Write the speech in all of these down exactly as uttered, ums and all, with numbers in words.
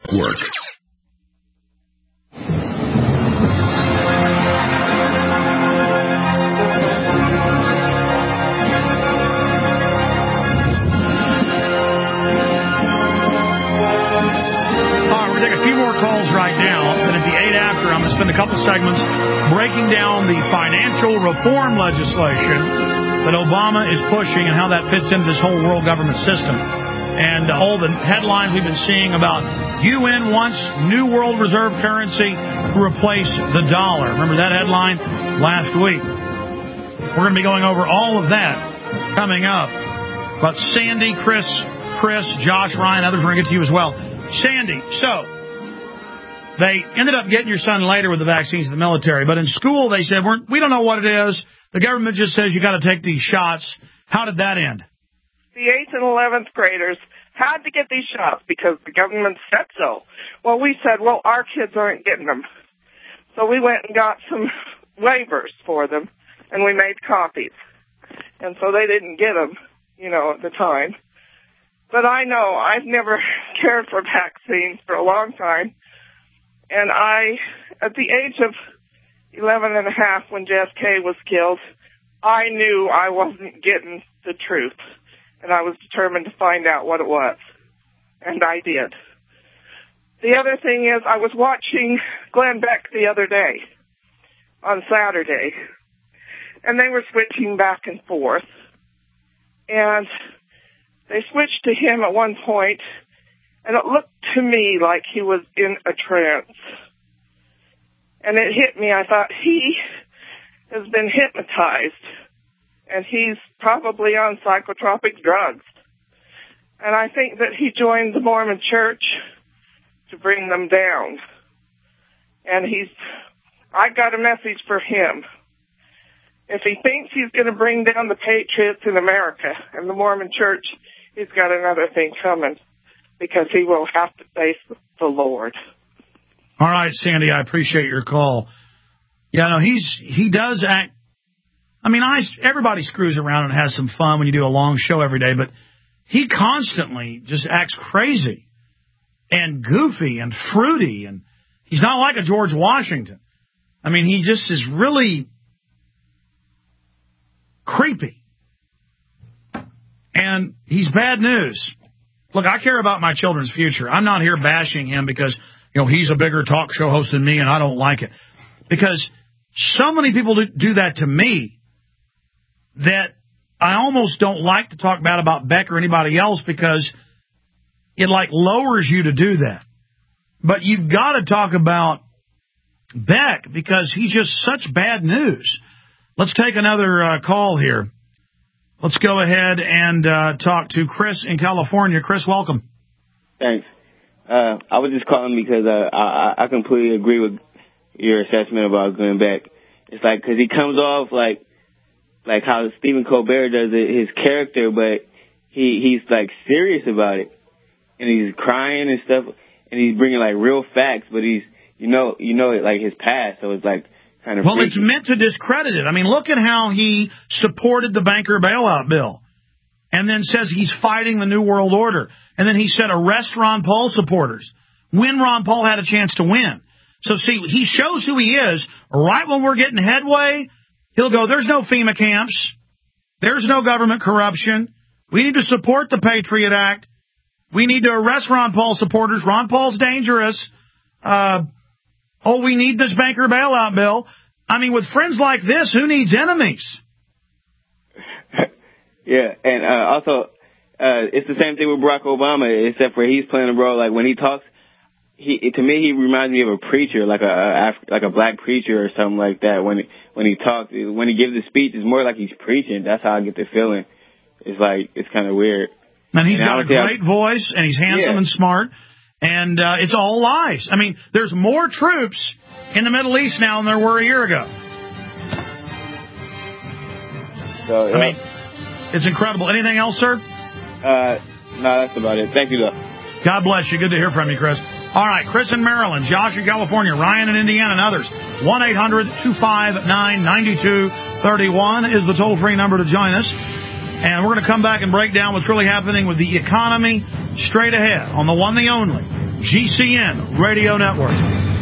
Network. Calls right now, and at the eight after, I'm going to spend a couple segments breaking down the financial reform legislation that Obama is pushing and how that fits into this whole world government system. And all the headlines we've been seeing about U N wants new world reserve currency to replace the dollar. Remember that headline last week? We're going to be going over all of that coming up. About Sandy, Chris, Chris, Josh, Ryan, others, we're going to get to you as well. Sandy, so they ended up getting your son later with the vaccines in the military, but in school they said, We're, we don't know what it is. The government just says you got to take these shots. How did that end? The eighth and eleventh graders had to get these shots because the government said so. Well, we said, well, our kids aren't getting them. So we went and got some waivers for them, and we made copies. And so they didn't get them, you know, at the time. But I know I've never cared for vaccines for a long time. And I, at the age of eleven and a half when J F K was killed, I knew I wasn't getting the truth. And I was determined to find out what it was. And I did. The other thing is I was watching Glenn Beck the other day on Saturday. And they were switching back and forth. And they switched to him at one point. And it looked to me like he was in a trance. And it hit me. I thought, he has been hypnotized. And he's probably on psychotropic drugs. And I think that he joined the Mormon Church to bring them down. And he's, I got a message for him. If he thinks he's going to bring down the patriots in America and the Mormon Church, he's got another thing coming. Because he will have to face the Lord. All right, Sandy, I appreciate your call. Yeah, no, he's he does act. I mean, I everybody screws around and has some fun when you do a long show every day, but he constantly just acts crazy and goofy and fruity, and he's not like a George Washington. I mean, he just is really creepy, and he's bad news. Look, I care about my children's future. I'm not here bashing him because, you know, he's a bigger talk show host than me and I don't like it. Because so many people do that to me that I almost don't like to talk bad about Beck or anybody else because it, like, lowers you to do that. But you've got to talk about Beck because he's just such bad news. Let's take another uh, call here. Let's go ahead and uh, talk to Chris in California. Chris, welcome. Thanks. Uh, I was just calling because uh, I, I completely agree with your assessment about Glenn Beck. It's like, because he comes off like like how Stephen Colbert does it, his character, but he he's like serious about it, and he's crying and stuff, and he's bringing like real facts, but he's you know you know it like his past, so it's like. Kind of well, freaky. It's meant to discredit it. I mean, look at how he supported the banker bailout bill and then says he's fighting the New World Order. And then he said arrest Ron Paul supporters when Ron Paul had a chance to win. So, see, he shows who he is. Right when we're getting headway, he'll go, there's no FEMA camps. There's no government corruption. We need to support the Patriot Act. We need to arrest Ron Paul supporters. Ron Paul's dangerous. Uh... Oh, we need this banker bailout bill. I mean, with friends like this, who needs enemies? Yeah, and uh, also, uh, it's the same thing with Barack Obama, except for he's playing a role, like, when he talks, he to me, he reminds me of a preacher, like a, a like a black preacher or something like that. When, when he talks, when he gives a speech, it's more like he's preaching. That's how I get the feeling. It's like, it's kind of weird. And he's and got a great I, voice, and he's handsome yeah. and smart. And uh, it's all lies. I mean, there's more troops in the Middle East now than there were a year ago. So, yeah. I mean, it's incredible. Anything else, sir? Uh, no, that's about it. Thank you, though. God bless you. Good to hear from you, Chris. All right, Chris in Maryland, Josh in California, Ryan in Indiana, and others. one eight hundred two five nine nine two three one is the toll-free number to join us. And we're going to come back and break down what's really happening with the economy straight ahead on the one, the only, G C N Radio Network.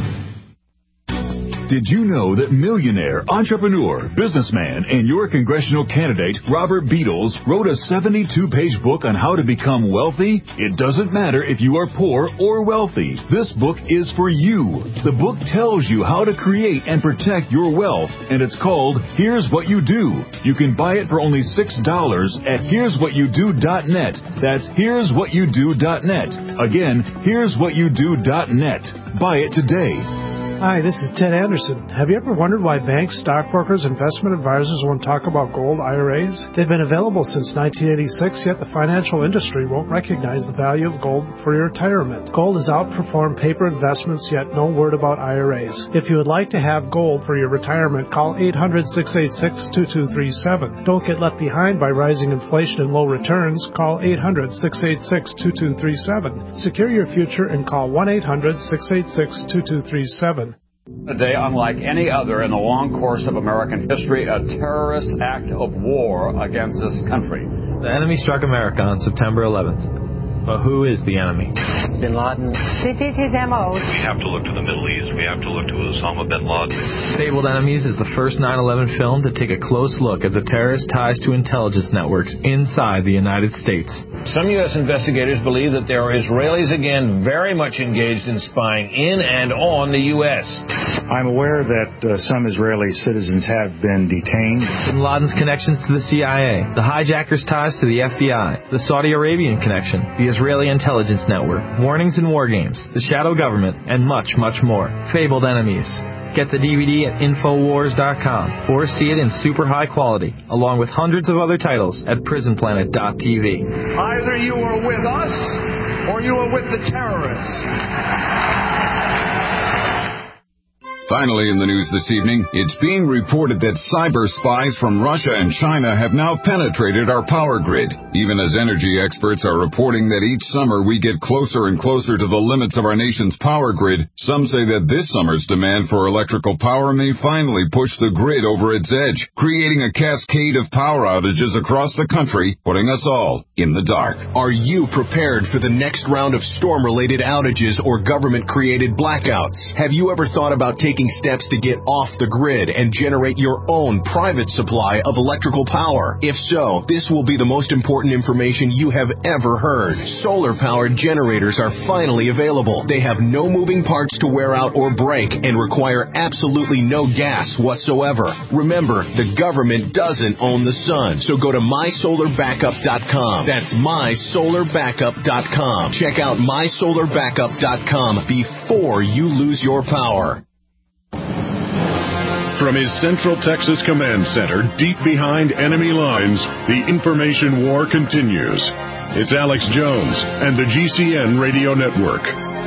Did you know that millionaire, entrepreneur, businessman, and your congressional candidate, Robert Beadles, wrote a seventy-two page book on how to become wealthy? It doesn't matter if you are poor or wealthy. This book is for you. The book tells you how to create and protect your wealth, and it's called Here's What You Do. You can buy it for only six dollars at here's what you do dot net. That's here's what you do dot net. Again, here's what you do dot net. Buy it today. Hi, this is Ted Anderson. Have you ever wondered why banks, stockbrokers, investment advisors won't talk about gold I R As? They've been available since nineteen eighty-six, yet the financial industry won't recognize the value of gold for your retirement. Gold has outperformed paper investments, yet no word about I R As. If you would like to have gold for your retirement, call eight hundred, six eight six, two two three seven. Don't get left behind by rising inflation and low returns. Call eight hundred, six eight six, two two three seven. Secure your future and call one eight hundred, six eight six, two two three seven. A day unlike any other in the long course of American history, a terrorist act of war against this country. The enemy struck America on September eleventh. But who is the enemy? Bin Laden. This is his M O. We have to look to the Middle East. We have to look to Osama bin Laden. Fabled Enemies is the first nine eleven film to take a close look at the terrorist ties to intelligence networks inside the United States. Some U S investigators believe that there are Israelis again very much engaged in spying in and on the U S. I'm aware that uh, some Israeli citizens have been detained. Bin Laden's connections to the C I A, the hijackers' ties to the F B I, the Saudi Arabian connection, the Israeli intelligence network, warnings in war games, the shadow government, and much, much more. Fabled Enemies. Get the D V D at infowars dot com or see it in super high quality, along with hundreds of other titles at prison planet dot t v. Either you are with us or you are with the terrorists. Finally in the news this evening, it's being reported that cyber spies from Russia and China have now penetrated our power grid. Even as energy experts are reporting that each summer we get closer and closer to the limits of our nation's power grid, some say that this summer's demand for electrical power may finally push the grid over its edge, creating a cascade of power outages across the country, putting us all in the dark. Are you prepared for the next round of storm-related outages or government-created blackouts? Have you ever thought about taking steps to get off the grid and generate your own private supply of electrical power? If so, this will be the most important information you have ever heard. Solar-powered generators are finally available. They have no moving parts to wear out or break and require absolutely no gas whatsoever. Remember, the government doesn't own the sun, so go to my solar backup dot com. That's my solar backup dot com. Check out my solar backup dot com before you lose your power. From his Central Texas Command Center, deep behind enemy lines, the information war continues. It's Alex Jones and the G C N Radio Network.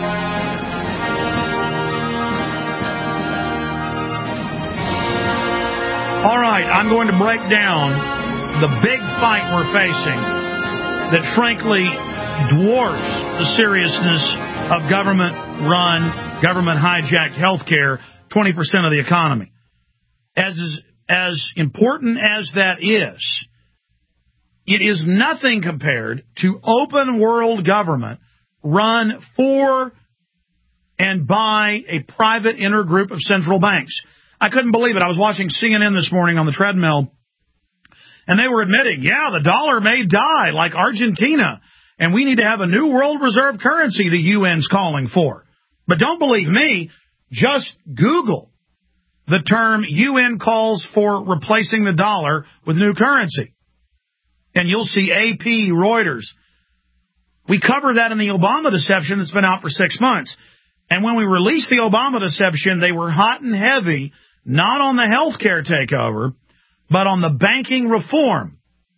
All right, I'm going to break down the big fight we're facing that frankly dwarfs the seriousness of government-run, government-hijacked healthcare, twenty percent of the economy. As is, as important as that is, it is nothing compared to open world government run for and by a private intergroup of central banks. I couldn't believe it. I was watching C N N this morning on the treadmill, and they were admitting, yeah, the dollar may die like Argentina, and we need to have a new world reserve currency the U N's calling for. But don't believe me. Just Google the term U N calls for replacing the dollar with new currency. And you'll see A P, Reuters. We covered that in the Obama deception that's been out for six months. And when we released the Obama deception, they were hot and heavy, not on the health care takeover, but on the banking reform.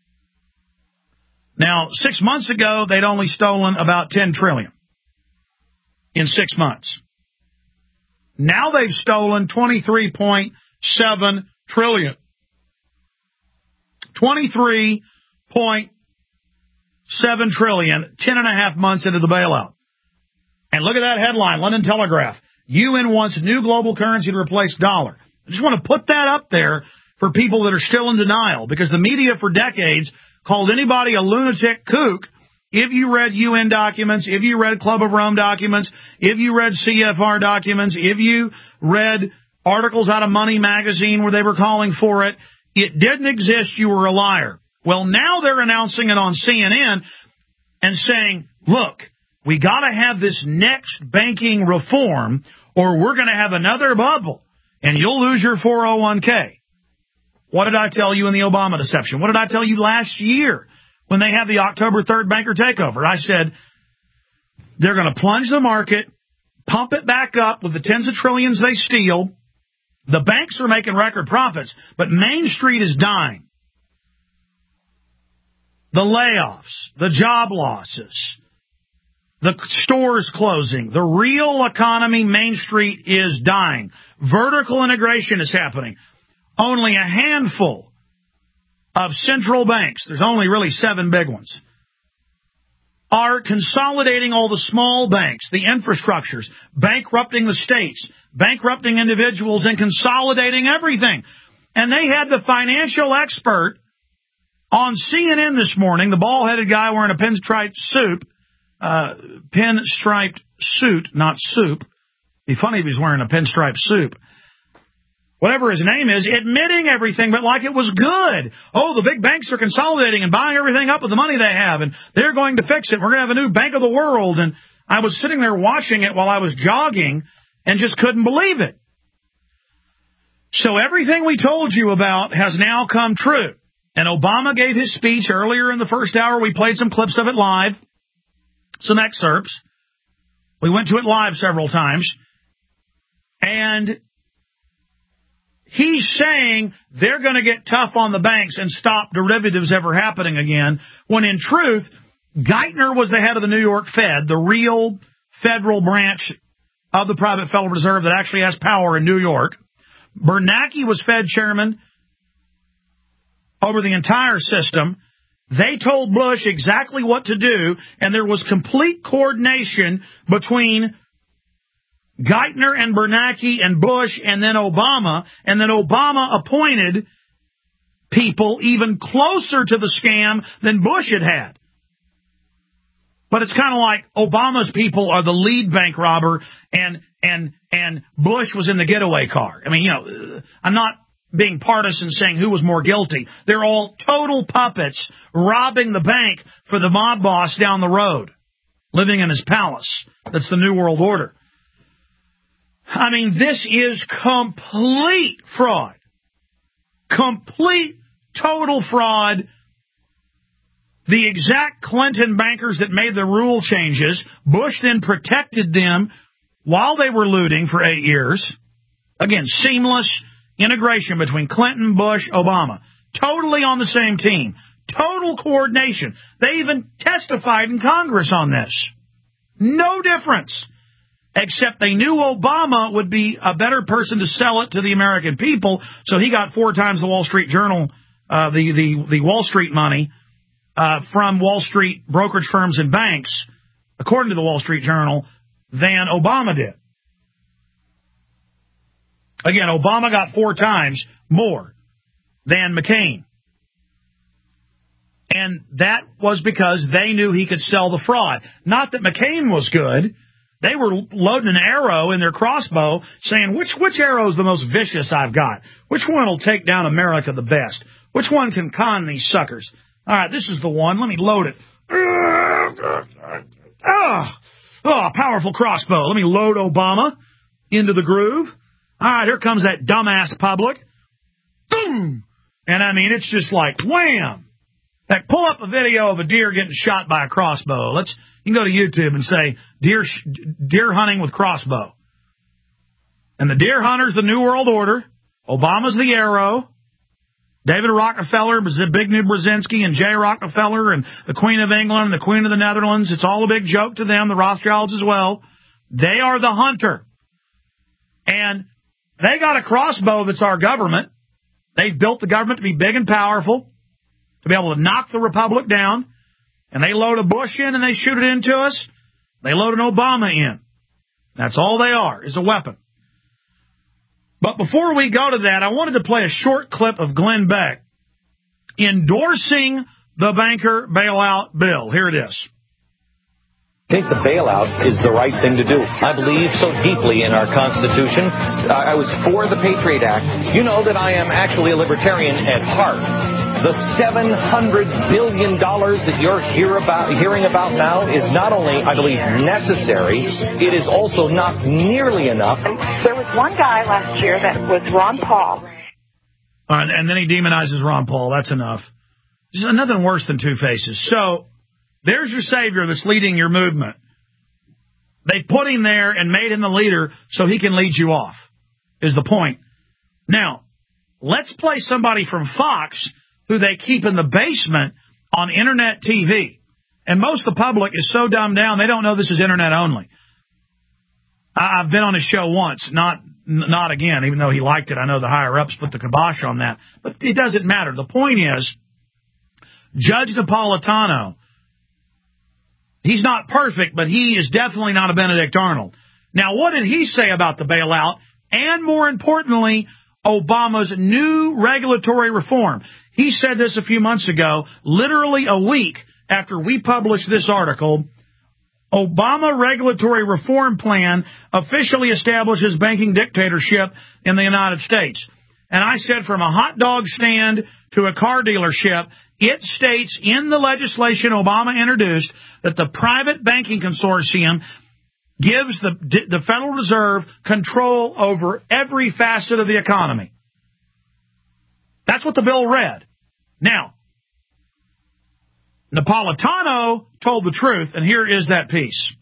Now, six months ago, they'd only stolen about ten trillion dollars in six months. Now they've stolen twenty-three point seven trillion dollars. twenty-three point seven trillion dollars, ten and a half months into the bailout. And look at that headline, London Telegraph. U N wants new global currency to replace dollar. I just want to put that up there for people that are still in denial, because the media for decades called anybody a lunatic kook if you read U N documents, if you read Club of Rome documents, if you read C F R documents, if you read articles out of Money magazine where they were calling for it, it didn't exist, you were a liar. Well, now they're announcing it on C N N and saying, look, we got to have this next banking reform or we're going to have another bubble and you'll lose your four oh one k. What did I tell you in the Obama deception? What did I tell you last year when they had the October third banker takeover? I said they're going to plunge the market, pump it back up with the tens of trillions they steal. The banks are making record profits, but Main Street is dying. The layoffs, the job losses, the stores closing, the real economy, Main Street is dying. Vertical integration is happening. Only a handful of central banks, there's only really seven big ones, are consolidating all the small banks, the infrastructures, bankrupting the states, bankrupting individuals, and consolidating everything. And they had the financial expert on C N N this morning, the bald-headed guy wearing a pinstriped suit, uh, pinstriped suit, not soup. It'd be funny if he's wearing a pinstriped suit. Whatever his name is, admitting everything, but like it was good. Oh, the big banks are consolidating and buying everything up with the money they have, and they're going to fix it. We're going to have a new Bank of the World. And I was sitting there watching it while I was jogging and just couldn't believe it. So everything we told you about has now come true. And Obama gave his speech earlier in the first hour. We played some clips of it live, some excerpts. We went to it live several times. And he's saying they're going to get tough on the banks and stop derivatives ever happening again, when in truth, Geithner was the head of the New York Fed, the real federal branch of the private Federal Reserve that actually has power in New York. Bernanke was Fed chairman over the entire system. They told Bush exactly what to do, and there was complete coordination between Geithner and Bernanke and Bush and then Obama, and then Obama appointed people even closer to the scam than Bush had had. But it's kind of like Obama's people are the lead bank robber and and and Bush was in the getaway car. I mean, you know, I'm not being partisan saying who was more guilty. They're all total puppets robbing the bank for the mob boss down the road, living in his palace. That's the New World Order. I mean, this is complete fraud. Complete, total fraud. The exact Clinton bankers that made the rule changes, Bush then protected them while they were looting for eight years. Again, seamless integration between Clinton, Bush, Obama. Totally on the same team. Total coordination. They even testified in Congress on this. No difference. Except they knew Obama would be a better person to sell it to the American people, so he got four times the Wall Street Journal, uh, the, the, the Wall Street money uh, from Wall Street brokerage firms and banks, according to the Wall Street Journal, than Obama did. Again, Obama got four times more than McCain. And that was because they knew he could sell the fraud. Not that McCain was good. They were loading an arrow in their crossbow saying, which which arrow is the most vicious I've got? Which one will take down America the best? Which one can con these suckers? All right, this is the one. Let me load it. Oh, oh, powerful crossbow. Let me load Obama into the groove. All right, here comes that dumbass public. Boom! And I mean, it's just like wham. Like, pull up a video of a deer getting shot by a crossbow. Let's you can go to YouTube and say deer deer hunting with crossbow. And the deer hunter's the New World Order. Obama's the arrow. David Rockefeller, Zbigniew Brzezinski, and Jay Rockefeller, and the Queen of England, and the Queen of the Netherlands. It's all a big joke to them. The Rothschilds as well. They are the hunter. And they got a crossbow that's our government. They've built the government to be big and powerful, to be able to knock the Republic down. And they load a Bush in and they shoot it into us. They load an Obama in. That's all they are, is a weapon. But before we go to that, I wanted to play a short clip of Glenn Beck endorsing the banker bailout bill. Here it is. I think the bailout is the right thing to do. I believe so deeply in our Constitution. I was for the Patriot Act. You know that I am actually a libertarian at heart. The seven hundred billion dollars that you're hear about, hearing about now is not only, I believe, necessary, it is also not nearly enough. There was one guy last year that was Ron Paul. All right, and then he demonizes Ron Paul. That's enough. There's nothing worse than Two Faces. So there's your savior that's leading your movement. They put him there and made him the leader so he can lead you off, is the point. Now, let's play somebody from Fox who they keep in the basement on Internet T V. And most of the public is so dumbed down, they don't know this is Internet only. I've been on his show once, not not again, even though he liked it. I know the higher-ups put the kibosh on that. But it doesn't matter. The point is, Judge Napolitano, he's not perfect, but he is definitely not a Benedict Arnold. Now, what did he say about the bailout? And more importantly, Obama's new regulatory reform. He said this a few months ago, literally a week after we published this article. Obama regulatory reform plan officially establishes banking dictatorship in the United States. And I said from a hot dog stand to a car dealership, it states in the legislation Obama introduced that the private banking consortium gives the, the Federal Reserve control over every facet of the economy. That's what the bill read. Now, Napolitano told the truth, and here is that piece.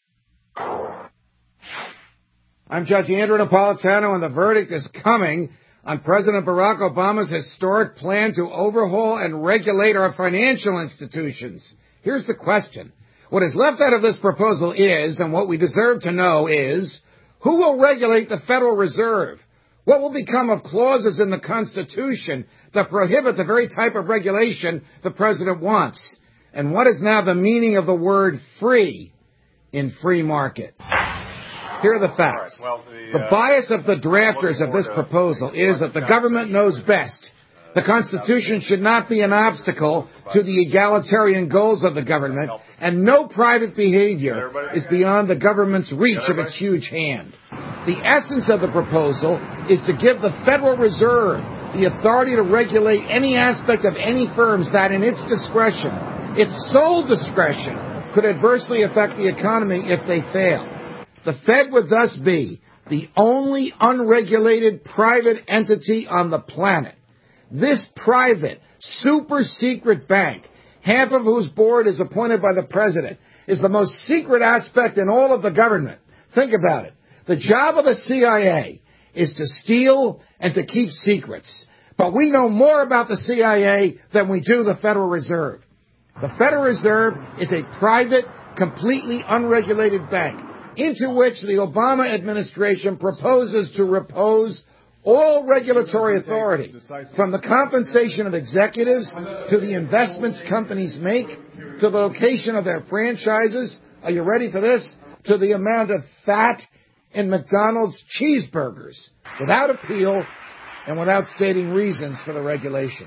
I'm Judge Andrew Napolitano, and the verdict is coming on President Barack Obama's historic plan to overhaul and regulate our financial institutions. Here's the question. What is left out of this proposal is, and what we deserve to know is, who will regulate the Federal Reserve? What will become of clauses in the Constitution that prohibit the very type of regulation the president wants? And what is now the meaning of the word free in free market? Here are the facts. Right, well, the, the uh, bias of the drafters of this proposal is that the government knows best. The Constitution should not be an obstacle to the egalitarian goals of the government, and no private behavior is beyond the government's reach of its huge hand. The essence of the proposal is to give the Federal Reserve the authority to regulate any aspect of any firms that, in its discretion, its sole discretion, could adversely affect the economy if they fail. The Fed would thus be the only unregulated private entity on the planet. This private, super-secret bank, half of whose board is appointed by the president, is the most secret aspect in all of the government. Think about it. The job of the C I A is to steal and to keep secrets. But we know more about the C I A than we do the Federal Reserve. The Federal Reserve is a private, completely unregulated bank into which the Obama administration proposes to repose all regulatory authority, from the compensation of executives to the investments companies make, to the location of their franchises, are you ready for this, to the amount of fat in McDonald's cheeseburgers, without appeal and without stating reasons for the regulations.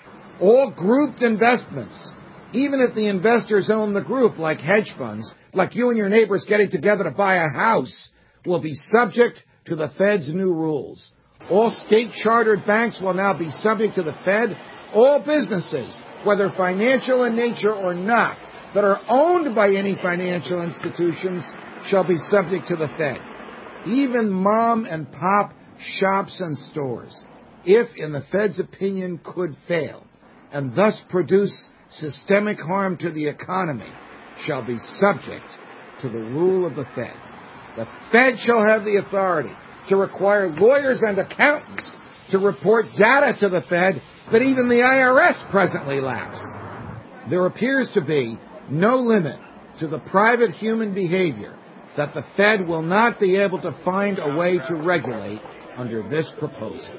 All grouped investments, even if the investors own the group, like hedge funds, like you and your neighbors getting together to buy a house, will be subject to the Fed's new rules. All state-chartered banks will now be subject to the Fed. All businesses, whether financial in nature or not, that are owned by any financial institutions shall be subject to the Fed. Even mom and pop shops and stores, if, in the Fed's opinion, could fail, and thus produce systemic harm to the economy, shall be subject to the rule of the Fed. The Fed shall have the authority to require lawyers and accountants to report data to the Fed that even the I R S presently lacks. There appears to be no limit to the private human behavior that the Fed will not be able to find a way to regulate under this proposal.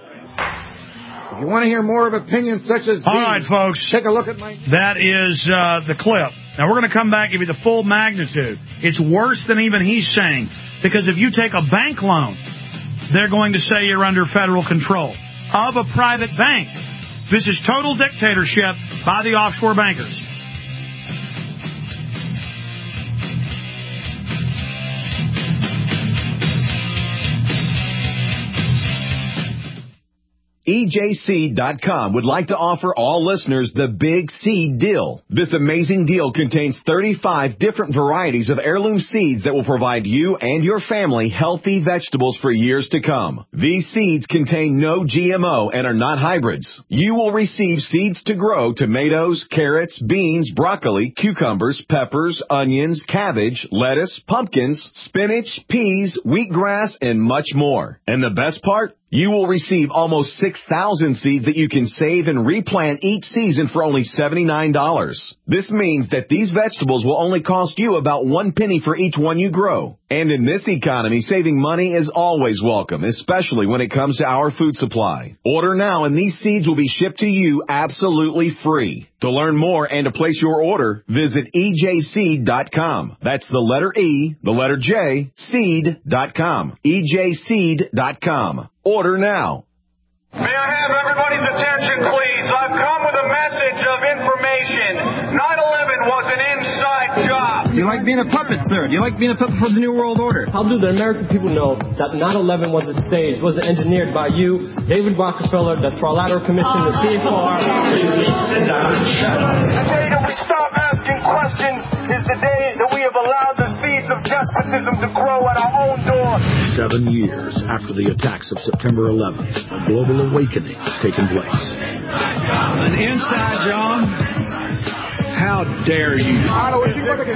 If you want to hear more of opinions such as these, all right, folks, take a look at my... That is uh, the clip. Now, we're going to come back and give you the full magnitude. It's worse than even he's saying, because if you take a bank loan, they're going to say you're under federal control of a private bank. This is total dictatorship by the offshore bankers. E J Seed dot com would like to offer all listeners the Big Seed Deal. This amazing deal contains thirty-five different varieties of heirloom seeds that will provide you and your family healthy vegetables for years to come. These seeds contain no G M O and are not hybrids. You will receive seeds to grow tomatoes, carrots, beans, broccoli, cucumbers, peppers, onions, cabbage, lettuce, pumpkins, spinach, peas, wheatgrass, and much more. And the best part? You will receive almost six thousand seeds that you can save and replant each season for only seventy-nine dollars. This means that these vegetables will only cost you about one penny for each one you grow. And in this economy, saving money is always welcome, especially when it comes to our food supply. Order now and these seeds will be shipped to you absolutely free. To learn more and to place your order, visit E J Seed dot com. That's the letter E, the letter J, seed dot com. E J Seed dot com. Order now. May I have everybody's attention, please? I've come with a message of information. nine eleven was an inside job. Do you like being a puppet, sir? Do you like being a puppet for the New World Order? How do the American people know that nine eleven was staged, was engineered by you, David Rockefeller, the Trilateral Commission, the C F R? Sit down and shut up. The day that we stop asking questions is the day that we have allowed the seeds of despotism to grow at our own door. Seven years after the attacks of September eleventh, a global awakening has taken place. An inside job? How dare you? If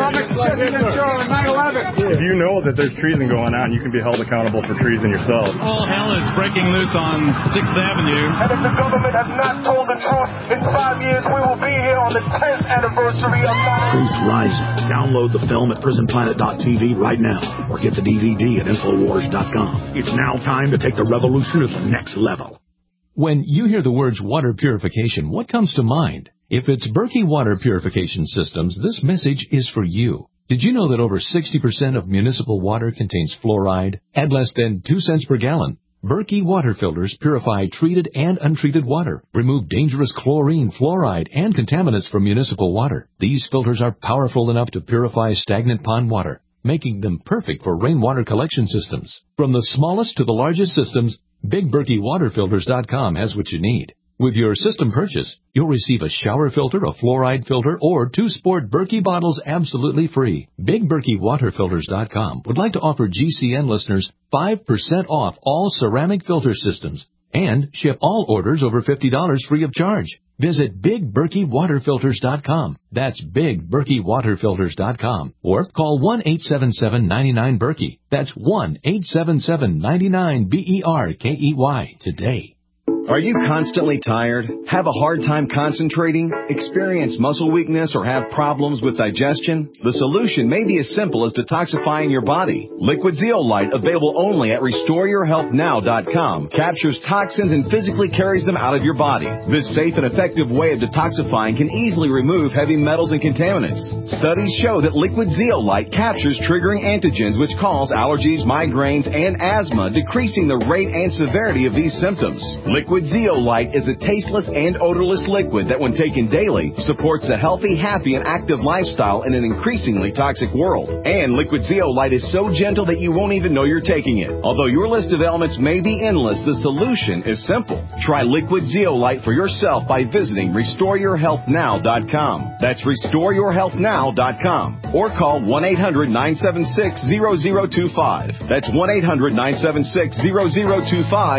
you know that there's treason going on, you can be held accountable for treason yourself. All hell is breaking loose on sixth Avenue. And if the government has not told the truth, in five years we will be here on the tenth anniversary of nine eleven. Truth Rising. Download the film at prison planet dot t v right now, or get the D V D at infowars dot com. It's now time to take the revolution to the next level. When you hear the words water purification, what comes to mind? If it's Berkey Water Purification Systems, this message is for you. Did you know that over sixty percent of municipal water contains fluoride at less than two cents per gallon? Berkey water filters purify treated and untreated water, remove dangerous chlorine, fluoride, and contaminants from municipal water. These filters are powerful enough to purify stagnant pond water, making them perfect for rainwater collection systems. From the smallest to the largest systems, Big Berkey Water Filters dot com has what you need. With your system purchase, you'll receive a shower filter, a fluoride filter, or two sport Berkey bottles absolutely free. Big Berkey Water Filters dot com would like to offer G C N listeners five percent off all ceramic filter systems and ship all orders over fifty dollars free of charge. Visit Big Berkey Water Filters dot com. That's Big Berkey Water Filters dot com. Or call one eight seven seven, nine nine, Berkey. That's one eight seven seven, nine nine, B E R K E Y today. Are you constantly tired? Have a hard time concentrating? Experience muscle weakness or have problems with digestion? The solution may be as simple as detoxifying your body. Liquid Zeolite, available only at restore your health now dot com, captures toxins and physically carries them out of your body. This safe and effective way of detoxifying can easily remove heavy metals and contaminants. Studies show that Liquid Zeolite captures triggering antigens which cause allergies, migraines, and asthma, decreasing the rate and severity of these symptoms. Liquid Zeolite is a tasteless and odorless liquid that, when taken daily, supports a healthy, happy, and active lifestyle in an increasingly toxic world. And Liquid Zeolite is so gentle that you won't even know you're taking it. Although your list of ailments may be endless, the solution is simple. Try Liquid Zeolite for yourself by visiting restore your health now dot com. That's restore your health now dot com. Or call one eight hundred, nine seven six, zero zero two five. That's one eight hundred, nine seven six, zero zero two five.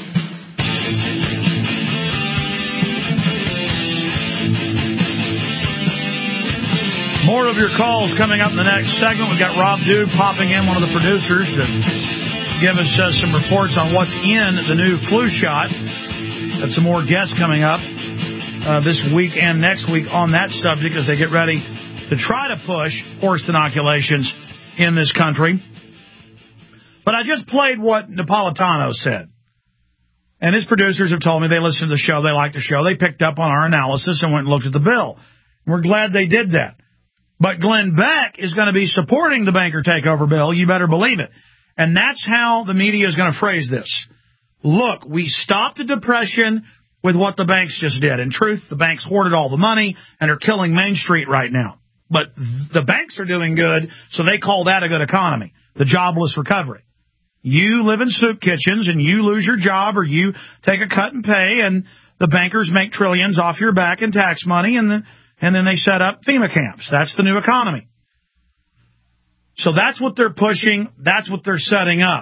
More of your calls coming up in the next segment. We've got Rob Dew popping in, one of the producers, to give us uh, some reports on what's in the new flu shot. Got some more guests coming up uh, this week and next week on that subject as they get ready to try to push forced inoculations in this country. But I just played what Napolitano said. And his producers have told me they listen to the show, they like the show. They picked up on our analysis and went and looked at the bill. We're glad they did that. But Glenn Beck is going to be supporting the banker takeover bill. You better believe it. And that's how the media is going to phrase this. Look, we stopped the depression with what the banks just did. In truth, the banks hoarded all the money and are killing Main Street right now. But the banks are doing good, so they call that a good economy, the jobless recovery. You live in soup kitchens and you lose your job or you take a cut in pay and the bankers make trillions off your back in tax money and, the, and then they set up FEMA camps. That's the new economy. So that's what they're pushing. That's what they're setting up.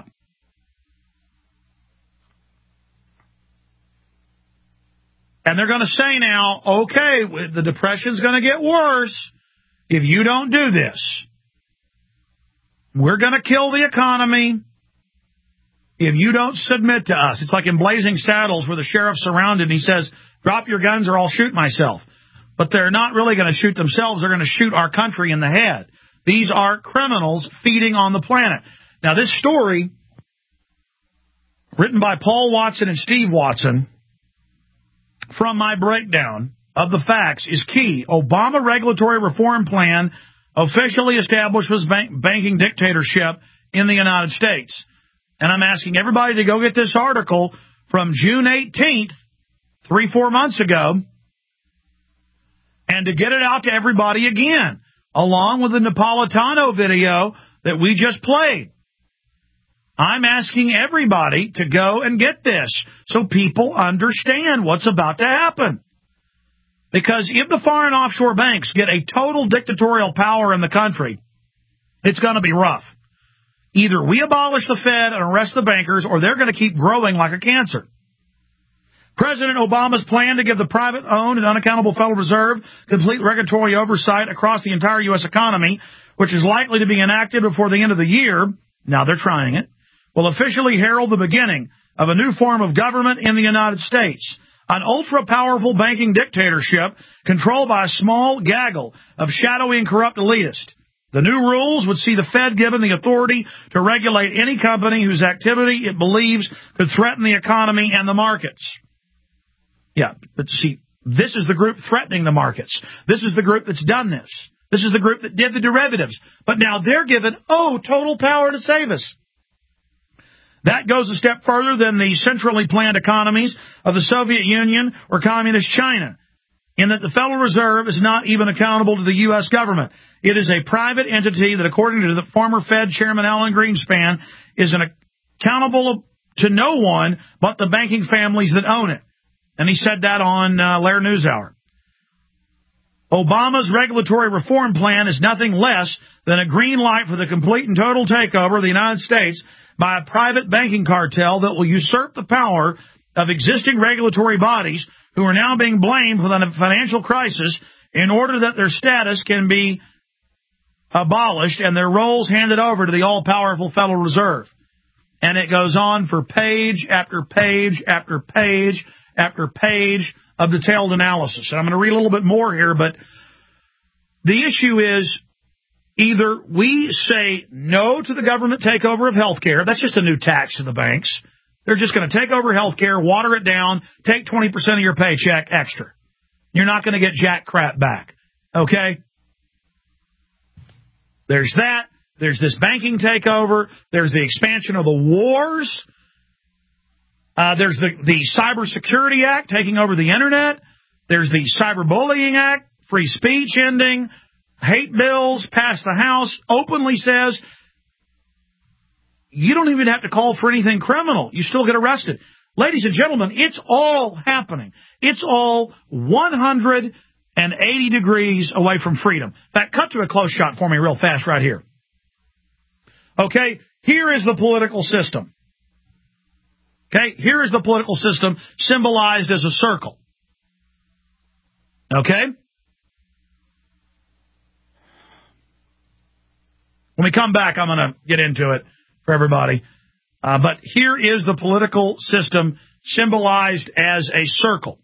And they're going to say now, okay, the depression's going to get worse if you don't do this. We're going to kill the economy if you don't submit to us. It's like in Blazing Saddles where the sheriff's surrounded and he says, drop your guns or I'll shoot myself. But they're not really going to shoot themselves. They're going to shoot our country in the head. These are criminals feeding on the planet. Now, this story, written by Paul Watson and Steve Watson, from my breakdown of the facts, is key. Obama regulatory reform plan officially establishes bank, banking dictatorship in the United States. And I'm asking everybody to go get this article from June eighteenth, three, four months ago, and to get it out to everybody again, along with the Napolitano video that we just played. I'm asking everybody to go and get this so people understand what's about to happen. Because if the foreign offshore banks get a total dictatorial power in the country, it's going to be rough. Either we abolish the Fed and arrest the bankers, or they're going to keep growing like a cancer. President Obama's plan to give the private-owned and unaccountable Federal Reserve complete regulatory oversight across the entire U S economy, which is likely to be enacted before the end of the year, now they're trying it, will officially herald the beginning of a new form of government in the United States, an ultra-powerful banking dictatorship controlled by a small gaggle of shadowy and corrupt elitists. The new rules would see the Fed given the authority to regulate any company whose activity it believes could threaten the economy and the markets. Yeah, but see, this is the group threatening the markets. This is the group that's done this. This is the group that did the derivatives. But now they're given, oh, total power to save us. That goes a step further than the centrally planned economies of the Soviet Union or Communist China, in that the Federal Reserve is not even accountable to the U S government. It is a private entity that, according to the former Fed Chairman Alan Greenspan, is an accountable to no one but the banking families that own it. And he said that on uh, Lair NewsHour. Obama's regulatory reform plan is nothing less than a green light for the complete and total takeover of the United States by a private banking cartel that will usurp the power of existing regulatory bodies who are now being blamed for the financial crisis in order that their status can be abolished and their roles handed over to the all-powerful Federal Reserve. And it goes on for page after page after page after page of detailed analysis. And I'm going to read a little bit more here, but the issue is either we say no to the government takeover of health care. That's just a new tax to the banks. They're just going to take over health care, water it down, take twenty percent of your paycheck extra. You're not going to get jack crap back. Okay? There's that. There's this banking takeover. There's the expansion of the wars. Uh, there's the, the Cybersecurity Act taking over the Internet. There's the Cyberbullying Act, free speech ending, hate bills passed the House, openly says you don't even have to call for anything criminal. You still get arrested. Ladies and gentlemen, it's all happening. It's all one hundred eighty degrees away from freedom. In fact, cut to a close shot for me real fast right here. Okay, here is the political system. Okay, here is the political system symbolized as a circle. Okay? When we come back, I'm going to get into it for everybody. Uh, but here is the political system symbolized as a circle.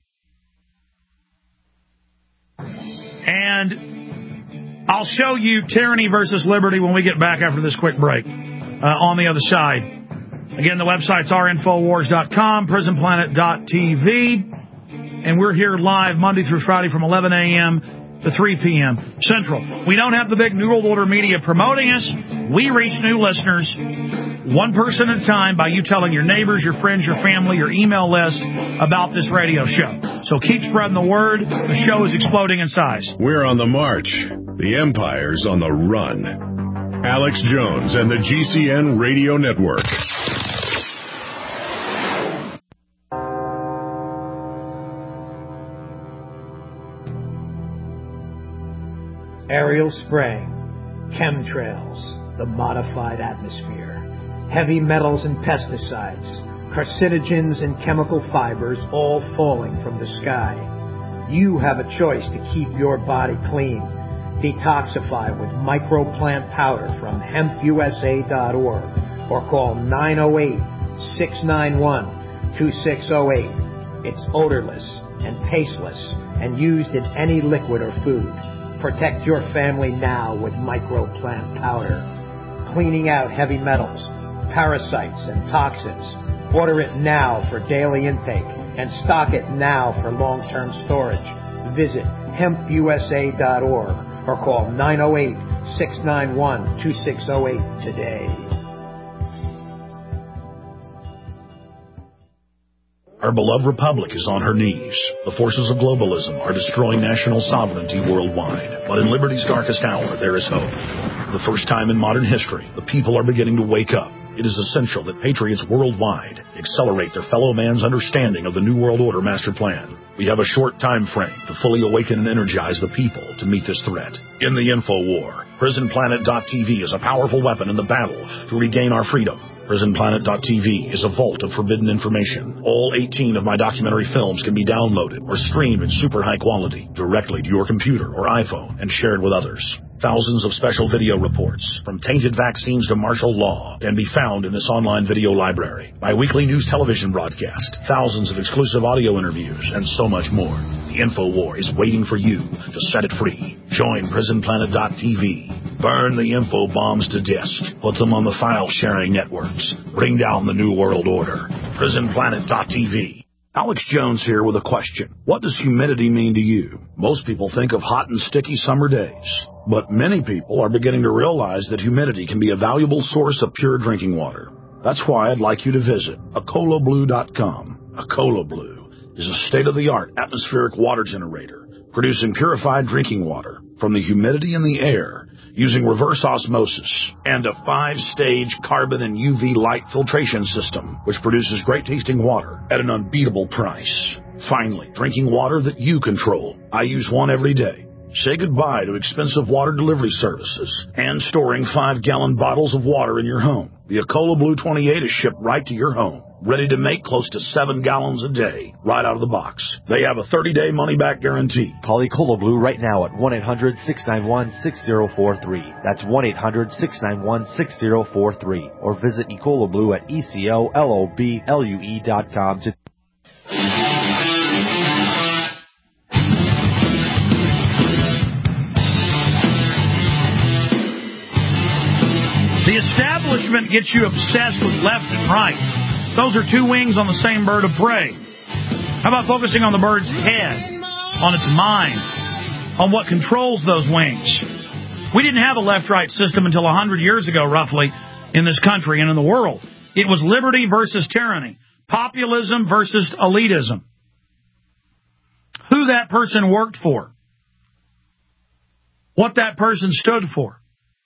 And I'll show you tyranny versus liberty when we get back after this quick break uh, on the other side. Again, the website's r infowars dot com, prison planet dot t v, and we're here live Monday through Friday from eleven a.m. to three p.m. Central. We don't have the big New World Order media promoting us. We reach new listeners one person at a time by you telling your neighbors, your friends, your family, your email list about this radio show. So keep spreading the word. The show is exploding in size. We're on the march. The empire's on the run. Alex Jones and the G C N Radio Network. Aerial spraying, chemtrails, the modified atmosphere, heavy metals and pesticides, carcinogens and chemical fibers all falling from the sky. You have a choice to keep your body clean. Detoxify with microplant powder from hemp U S A dot org or call nine oh eight, six nine one, two six oh eight. It's odorless and tasteless and used in any liquid or food. Protect your family now with microplant powder. Cleaning out heavy metals, parasites, and toxins. Order it now for daily intake and stock it now for long-term storage. Visit hemp U S A dot org or call nine oh eight, six nine one, two six oh eight today. Our beloved republic is on her knees. The forces of globalism are destroying national sovereignty worldwide. But in liberty's darkest hour, there is hope. For the first time in modern history, the people are beginning to wake up. It is essential that patriots worldwide accelerate their fellow man's understanding of the New World Order master plan. We have a short time frame to fully awaken and energize the people to meet this threat. In the info war, prison planet dot t v is a powerful weapon in the battle to regain our freedom. prison planet dot t v is a vault of forbidden information. All eighteen of my documentary films can be downloaded or streamed in super high quality directly to your computer or iPhone and shared with others. Thousands of special video reports, from tainted vaccines to martial law, can be found in this online video library. My weekly news television broadcast, thousands of exclusive audio interviews, and so much more. The InfoWar is waiting for you to set it free. Join prison planet dot t v. Burn the info bombs to disk. Put them on the file-sharing networks. Bring down the New World Order. prison planet dot t v. Alex Jones here with a question. What does humidity mean to you? Most people think of hot and sticky summer days. But many people are beginning to realize that humidity can be a valuable source of pure drinking water. That's why I'd like you to visit Acola Blue dot com. Acola Blue is a state-of-the-art atmospheric water generator producing purified drinking water from the humidity in the air using reverse osmosis and a five-stage carbon and U V light filtration system, which produces great-tasting water at an unbeatable price. Finally, drinking water that you control. I use one every day. Say goodbye to expensive water delivery services and storing five-gallon bottles of water in your home. The Acola Blue twenty-eight is shipped right to your home, ready to make close to seven gallons a day, right out of the box. They have a thirty-day money-back guarantee. Call Acola Blue right now at one eight hundred, six nine one, six zero four three. That's one eight hundred, six nine one, six zero four three. Or visit Ecola Blue at E C O L O B L U E dot com to... The establishment gets you obsessed with left and right. Those are two wings on the same bird of prey. How about focusing on the bird's head, on its mind, on what controls those wings? We didn't have a left-right system until one hundred years ago, roughly, in this country and in the world. It was liberty versus tyranny, populism versus elitism. Who that person worked for, what that person stood for.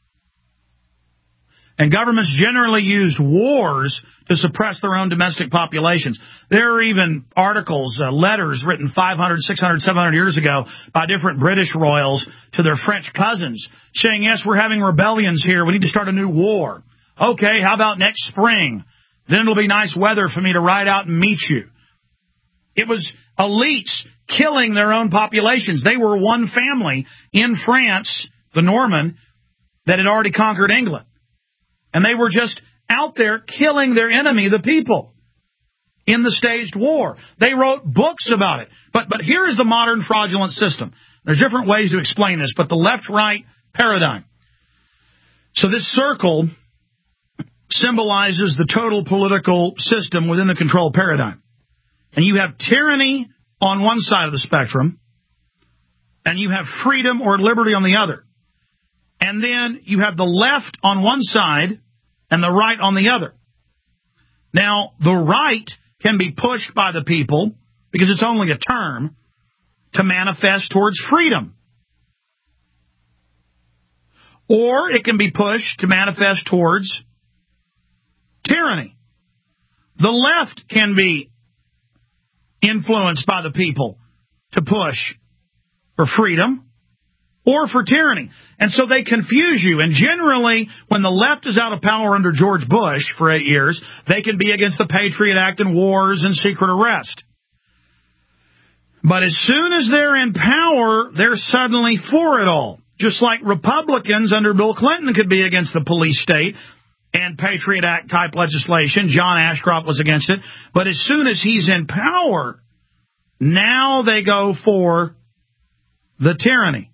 And governments generally used wars to suppress their own domestic populations. There are even articles, uh, letters written five hundred, six hundred, seven hundred years ago by different British royals to their French cousins saying, yes, we're having rebellions here. We need to start a new war. Okay, how about next spring? Then it'll be nice weather for me to ride out and meet you. It was elites killing their own populations. They were one family in France, the Norman, that had already conquered England. And they were just out there killing their enemy, the people, in the staged war. They wrote books about it. But but here is the modern fraudulent system. There's different ways to explain this, but the left-right paradigm. So this circle symbolizes the total political system within the control paradigm. And you have tyranny on one side of the spectrum, and you have freedom or liberty on the other. And then you have the left on one side and the right on the other. Now, the right can be pushed by the people, because it's only a term, to manifest towards freedom. or it can be pushed to manifest towards tyranny. The left can be influenced by the people to push for freedom or for tyranny. And so they confuse you. And generally, when the left is out of power under George Bush for eight years, they can be against the Patriot Act and wars and secret arrest. But as soon as they're in power, they're suddenly for it all. Just like Republicans under Bill Clinton could be against the police state and Patriot Act type legislation. John Ashcroft was against it. But as soon as he's in power, now they go for the tyranny.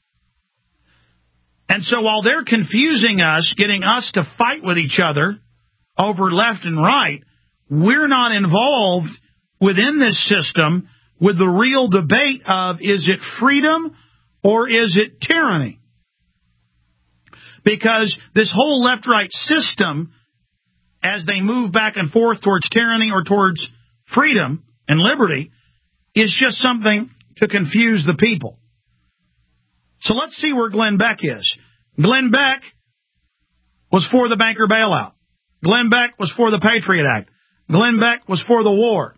And so while they're confusing us, getting us to fight with each other over left and right, we're not involved within this system with the real debate of, is it freedom or is it tyranny? Because this whole left-right system, as they move back and forth towards tyranny or towards freedom and liberty, is just something to confuse the people. So let's see where Glenn Beck is. Glenn Beck was for the banker bailout. Glenn Beck was for the Patriot Act. Glenn Beck was for the war.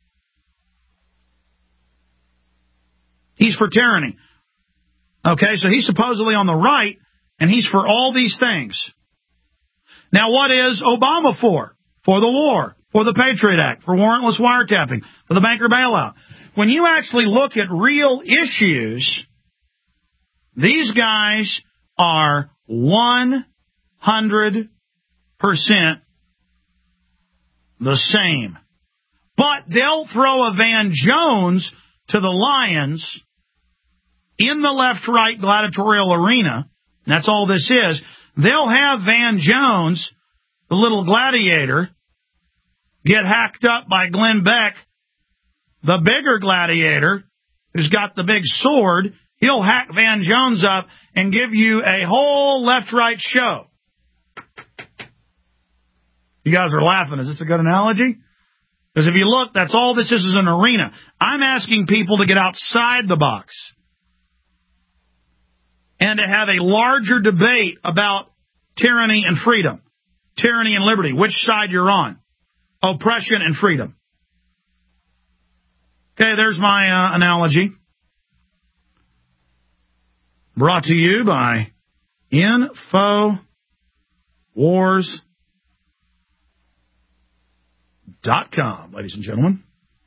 He's for tyranny. Okay, so he's supposedly on the right, and he's for all these things. Now, what is Obama for? For the war, for the Patriot Act, for warrantless wiretapping, for the banker bailout. When you actually look at real issues, these guys are one hundred percent the same. But they'll throw a Van Jones to the lions in the left-right gladiatorial arena. That's all this is. They'll have Van Jones, the little gladiator, get hacked up by Glenn Beck, the bigger gladiator, who's got the big sword. He'll hack Van Jones up and give you a whole left-right show. You guys are laughing. Is this a good analogy? Because if you look, that's all this is, is an arena. I'm asking people to get outside the box and to have a larger debate about tyranny and freedom, tyranny and liberty, which side you're on, oppression and freedom. Okay, there's my uh, analogy. Brought to you by Infowars dot com, ladies and gentlemen.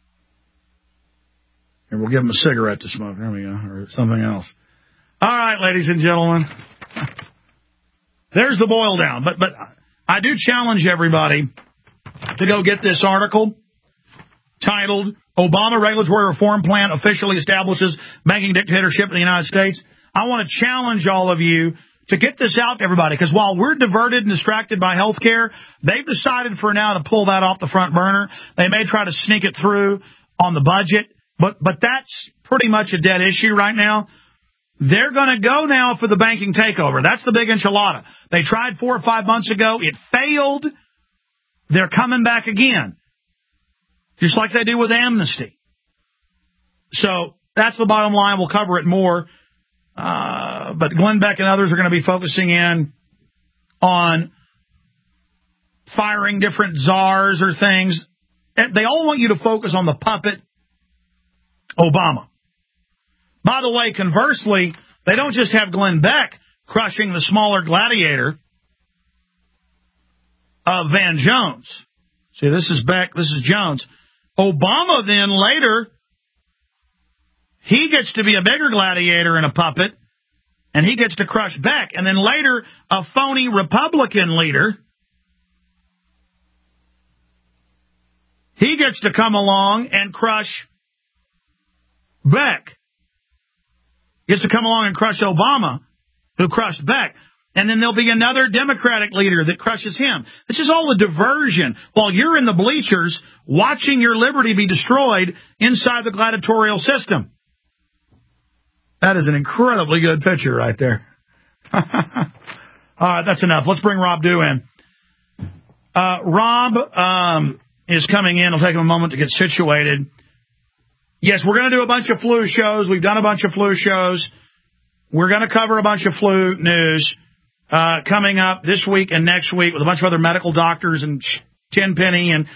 And we'll give them a cigarette to smoke. There we go, or something else. All right, ladies and gentlemen. There's the boil down. But but I do challenge everybody to go get this article titled Obama Regulatory Reform Plan Officially Establishes Banking Dictatorship in the United States. I want to challenge all of you to get this out to everybody, because while we're diverted and distracted by health care, they've decided for now to pull that off the front burner. They may try to sneak it through on the budget, but but that's pretty much a dead issue right now. They're going to go now for the banking takeover. That's the big enchilada. They tried four or five months ago. It failed. They're coming back again, just like they do with amnesty. So that's the bottom line. We'll cover it more. Uh, but Glenn Beck and others are going to be focusing in on firing different czars or things. They all want you to focus on the puppet Obama. By the way, conversely, they don't just have Glenn Beck crushing the smaller gladiator of Van Jones. See, this is Beck, this is Jones. Obama then later, he gets to be a bigger gladiator and a puppet, and he gets to crush Beck. And then later, a phony Republican leader, he gets to come along and crush Beck. Gets to come along and crush Obama, who crushed Beck. And then there'll be another Democratic leader that crushes him. This is all a diversion while you're in the bleachers watching your liberty be destroyed inside the gladiatorial system. That is an incredibly good picture right there. All right, that's enough. Let's bring Rob Dew in. Uh, Rob um, is coming in. It'll take him a moment to get situated. Yes, we're going to do a bunch of flu shows. We've done a bunch of flu shows. We're going to cover a bunch of flu news. uh, coming up this week and next week with a bunch of other medical doctors and Tenpenny and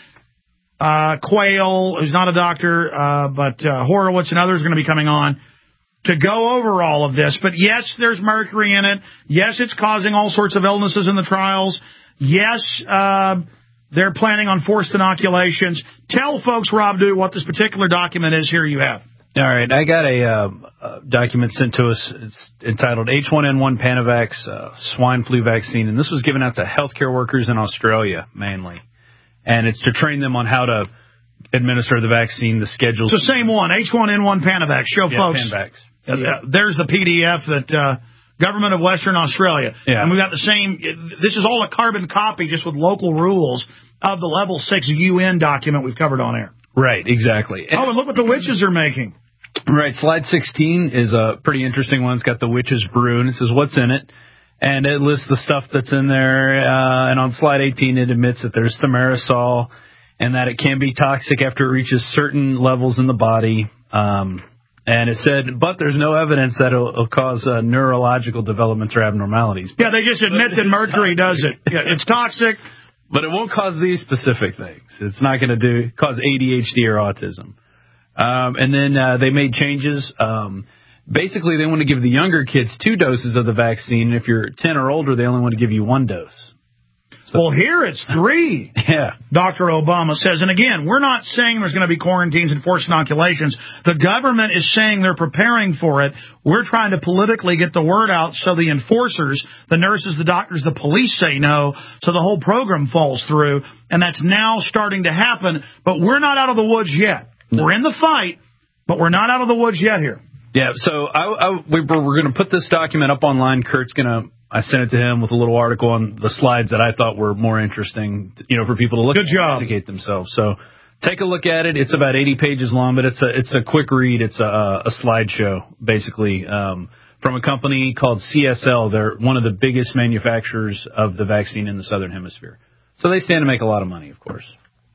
uh, Quayle, who's not a doctor, uh, but uh, Horowitz and others are going to be coming on to go over all of this. But yes, there's mercury in it. Yes, it's causing all sorts of illnesses in the trials. Yes, uh, they're planning on forced inoculations. Tell folks, Rob Dew, what this particular document is here you have. All right, I got a, uh, a document sent to us. It's entitled H one N one Panavax uh, Swine Flu Vaccine, and this was given out to healthcare workers in Australia, mainly. And it's to train them on how to administer the vaccine, the schedules. It's the same one, H one N one Panavax. Show yeah, folks. Panavax. Uh, yeah. There's the P D F that uh, government of Western Australia. Yeah. And we've got the same. This is all a carbon copy, just with local rules of the level six U N document we've covered on air. Right, exactly. Oh, and look what the witches are making. Right, slide sixteen is a pretty interesting one. It's got the witch's brew, and it says what's in it. And it lists the stuff that's in there. Uh, and on slide eighteen, it admits that there's thimerosal and that it can be toxic after it reaches certain levels in the body. Um, and it said, but there's no evidence that it'll, it'll cause uh, neurological developments or abnormalities. Yeah, they just admit that mercury does it. Yeah, it's toxic. But it won't cause these specific things. It's not going to do cause A D H D or autism. Um, and then uh, they made changes. Um, basically, they want to give the younger kids two doses of the vaccine. And if you're ten or older, they only want to give you one dose. So, well, here it's three. Yeah. Doctor Obama says. And again, we're not saying there's going to be quarantines and forced inoculations. The government is saying they're preparing for it. We're trying to politically get the word out so the enforcers, the nurses, the doctors, the police say no, so the whole program falls through. And that's now starting to happen. But we're not out of the woods yet. No. We're in the fight, but we're not out of the woods yet here. Yeah, so I, I, we, we're going to put this document up online. Kurt's going to, I sent it to him with a little article on the slides that I thought were more interesting, you know, for people to look Good at job. and educate themselves. So take a look at it. It's about eighty pages long, but it's a it's a quick read. It's a, a slideshow, basically, um, from a company called C S L. They're one of the biggest manufacturers of the vaccine in the Southern Hemisphere. So they stand to make a lot of money, of course.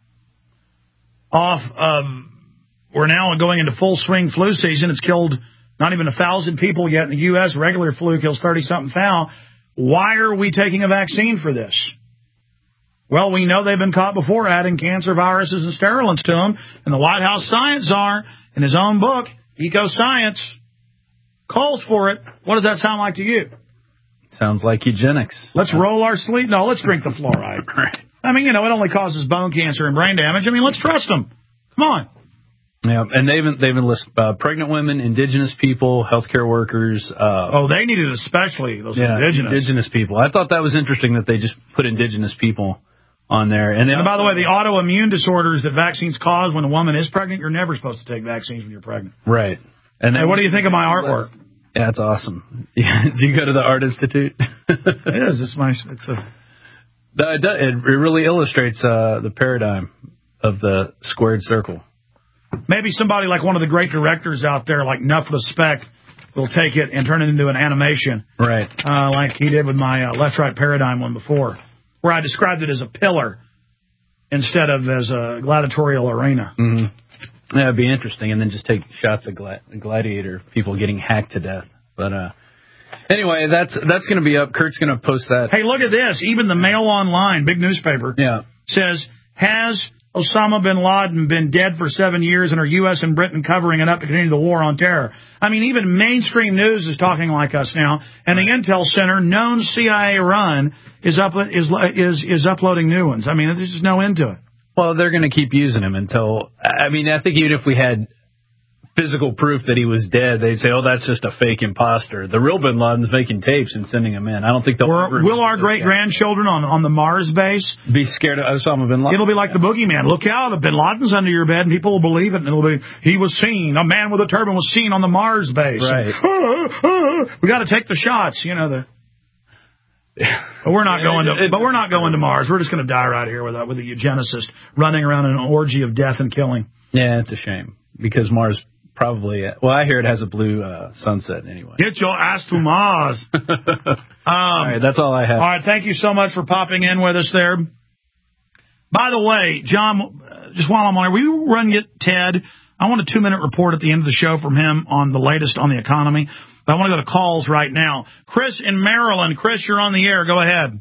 Off, um, we're now going into full swing flu season. It's killed not even a thousand people yet in the U S Regular flu kills thirty-something thousand. Why are we taking a vaccine for this? Well, we know they've been caught before adding cancer viruses and sterilants to them. And the White House science czar, in his own book, Eco Science, calls for it. What does that sound like to you? Sounds like eugenics. Let's roll our sleep. No, let's drink the fluoride. Right. I mean, you know, it only causes bone cancer and brain damage. I mean, let's trust them. Come on. Yeah, and they've they've enlisted uh, pregnant women, indigenous people, healthcare workers. Uh, oh, they need it especially, those yeah, indigenous. indigenous people. I thought that was interesting that they just put indigenous people on there. And, then, and by the way, the autoimmune disorders that vaccines cause when a woman is pregnant, you're never supposed to take vaccines when you're pregnant. Right. And then, hey, what do you think of my artwork? Yeah, it's awesome. Did you go to the Art Institute? It is. It's my. It's a. It, it really illustrates uh, the paradigm of the squared circle. Maybe somebody like one of the great directors out there, like Nuff Respect, will take it and turn it into an animation. Right. Uh, like he did with my uh, left-right paradigm one before, where I described it as a pillar instead of as a gladiatorial arena. Mm-hmm. Yeah, it'd be interesting, and then just take shots of gla- gladiator people getting hacked to death. But uh, anyway, that's that's going to be up. Kurt's going to post that. Hey, look at this. Even the Mail Online, big newspaper, yeah. says, has Osama bin Laden been dead for seven years and are U S and Britain covering it up to continue the war on terror? I mean, even mainstream news is talking like us now, and the Intel Center, known C I A run, is up is is is uploading new ones. I mean, there's just no end to it. Well, they're going to keep using him until, I mean, I think even if we had physical proof that he was dead, they'd say, oh, that's just a fake imposter. The real bin Laden's making tapes and sending them in. I don't think they'll... We're, will our great-grandchildren on, on the Mars base be scared of Osama bin Laden? It'll be like the boogeyman. Look out, bin Laden's under your bed, and people will believe it, and it'll be, he was seen, a man with a turban was seen on the Mars base. Right. And, uh, uh, we got to take the shots, you know, the... But we're not going to. But we're not going to Mars. We're just going to die right here with a, with a eugenicist running around in an orgy of death and killing. Yeah, it's a shame because Mars probably. Well, I hear it has a blue uh, sunset anyway. Get your ass to Mars. um, all right, that's all I have. All right, thank you so much for popping in with us there. By the way, John, just while I'm on here, will you run get Ted? I want a two minute report at the end of the show from him on the latest on the economy. I want to go to calls right now. Chris in Maryland. Chris, you're on the air. Go ahead.